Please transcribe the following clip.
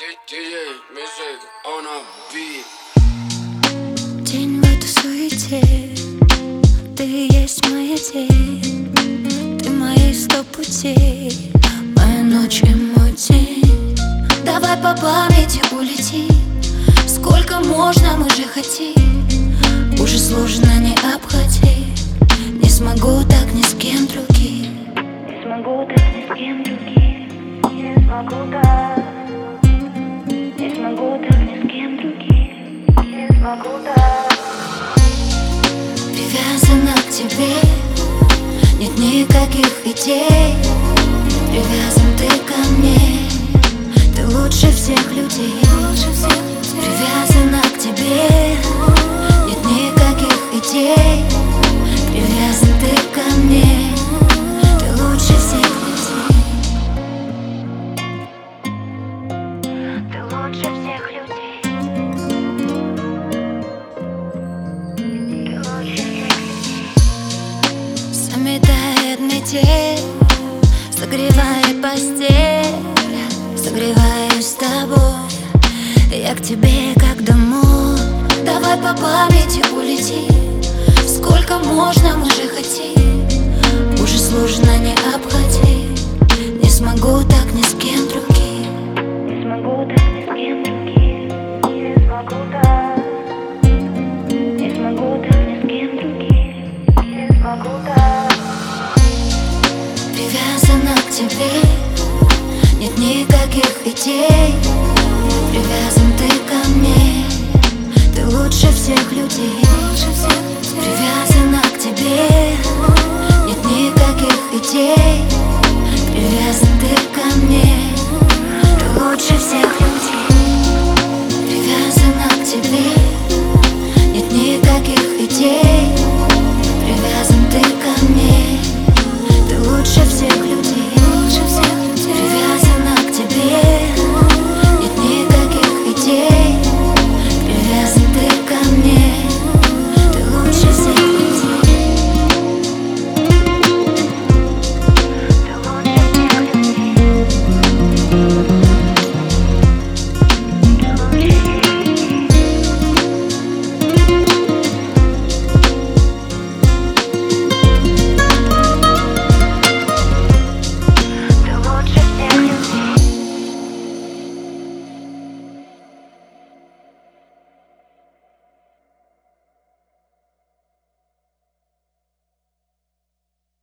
День в этой суете, ты есть моя тень, ты мои 100 путей, моя ночь и мой день. Давай по памяти улети, сколько можно, мы же хотим. Уже сложно не обходить, не смогу так ни с кем другим. Не смогу так ни с кем другим. Не смогу так. Не смогу так ни с кем другим. Не смогу так. Привязана к тебе, нет никаких идей. Привязан ты ко мне, ты лучше всех людей. Привязана к тебе, нет никаких идей. Привязан ты ко мне, ты лучше всех людей. Ты лучше всех людей. Ты лучше всех людей. Заметает метель, согревает постель, согреваюсь с тобой. Я к тебе как домой. Давай по памяти улети, сколько можно, мы же хотим. Уже сложно не обходить, не смогу так ни с кем другим. Не смогу так ни с кем другим. Не смогу так. Не смогу так ни с кем другим. Не смогу так. Привязана к тебе, нет никаких идей. Привязан ты ко мне, ты лучше всех людей.